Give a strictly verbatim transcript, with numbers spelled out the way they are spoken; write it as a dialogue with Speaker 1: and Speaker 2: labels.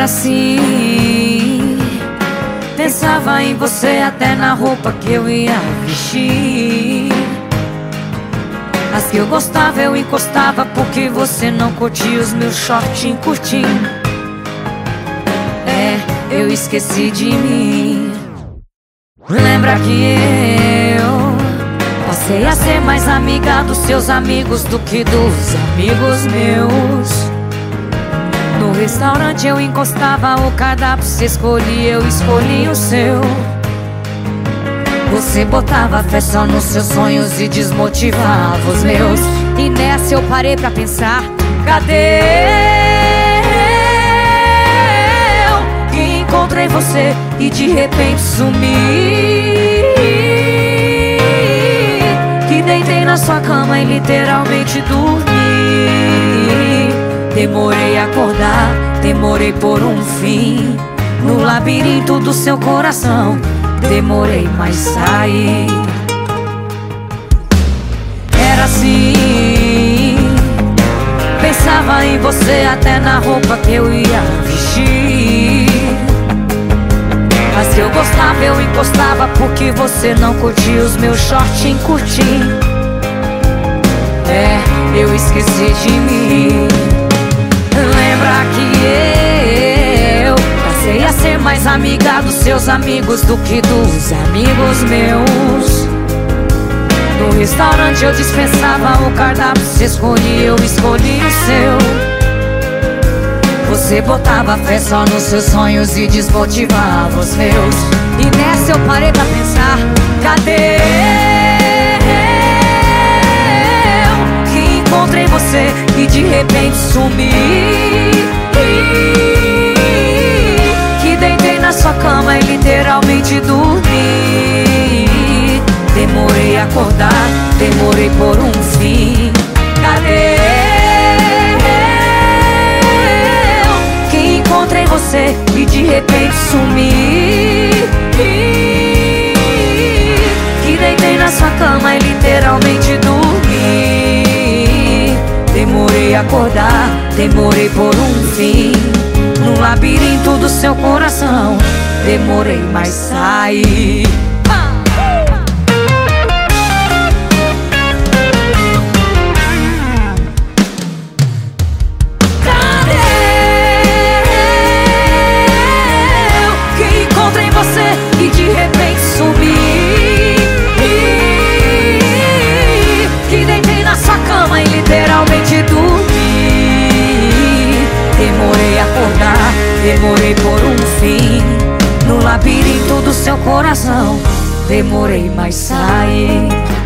Speaker 1: Era assim, pensava em você até na roupa que eu ia vestir. As que eu gostava eu encostava porque você não curtia os meus shortinhos curtinhos. É, eu esqueci de mim. Lembra que eu passei a ser mais amiga dos seus amigos do que dos amigos meus. No restaurante eu encostava o cardápio, você escolhia, eu escolhi o seu. Você botava fé só nos seus sonhos e desmotivava os meus. E nessa eu parei pra pensar, cadê eu? Que encontrei você e de repente sumi. Que deitei na sua cama e literalmente dormi. Demorei a acordar, demorei por um fim no labirinto do seu coração. Demorei, mas saí. Era assim, pensava em você até na roupa que eu ia vestir. Mas que eu gostava eu encostava porque você não curtia os meus shortinhos curtinhos. É, eu esqueci de mim. Lembra que eu passei a ser mais amiga dos seus amigos do que dos amigos meus. No restaurante eu dispensava o cardápio, você escolhia, eu escolhi o seu. Você botava fé só nos seus sonhos e desmotivava os meus. E nessa eu parei pra pensar, cadê eu? Que encontrei você e de repente sumi. Que deitei na sua cama e literalmente dormi. Demorei a acordar, demorei por um fim. Cadê eu? Que encontrei você e de repente sumi. Que deitei na sua cama e literalmente dormi. Demorei a acordar, demorei por um fim no labirinto do seu coração. Demorei, mas saí. E de repente sumi. Que deitei na sua cama e literalmente dormi. Demorei a acordar, demorei por um fim no labirinto do seu coração. Demorei, mas saí.